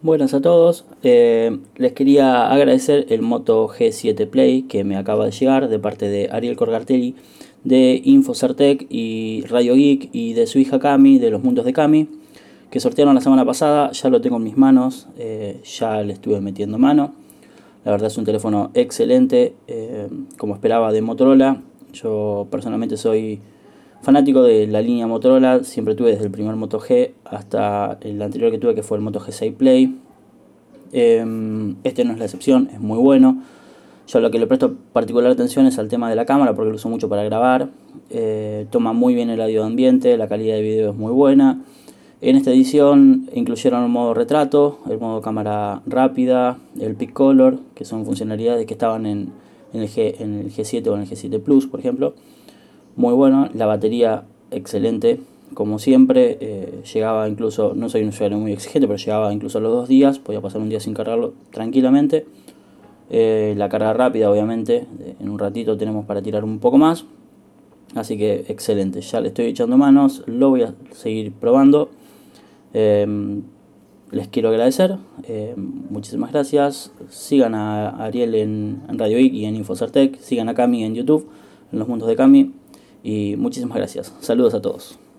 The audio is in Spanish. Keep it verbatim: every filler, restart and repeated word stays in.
Buenas a todos, eh, les quería agradecer el Moto G siete Play que me acaba de llegar de parte de Ariel Corgartelli de Infocertec y Radio Geek y de su hija Cami de los Mundos de Cami, que sortearon la semana pasada. Ya lo tengo en mis manos, eh, ya le estuve metiendo mano. La verdad es un teléfono excelente, eh, como esperaba de Motorola. Yo personalmente soy fanático de la línea Motorola, siempre tuve desde el primer Moto G hasta el anterior que tuve, que fue el Moto G seis Play. Eh, este no es la excepción, es muy bueno. Yo lo que le presto particular atención es al tema de la cámara, porque lo uso mucho para grabar. Eh, toma muy bien el audio de ambiente, la calidad de video es muy buena. En esta edición incluyeron el modo retrato, el modo cámara rápida, el Pic Color, que son funcionalidades que estaban en, en, el G, en el G siete o en el G siete Plus, por ejemplo. Muy bueno, la batería excelente, como siempre. Eh, llegaba incluso, no soy un usuario muy exigente, pero llegaba incluso a los dos días, podía pasar un día sin cargarlo tranquilamente. Eh, la carga rápida, obviamente, en un ratito tenemos para tirar un poco más. Así que excelente, ya le estoy echando manos, lo voy a seguir probando. Eh, les quiero agradecer, eh, muchísimas gracias. Sigan a Ariel en, en Radio Geek y en Infocertec, sigan a Cami en YouTube, en los mundos de Cami. Y muchísimas gracias. Saludos a todos.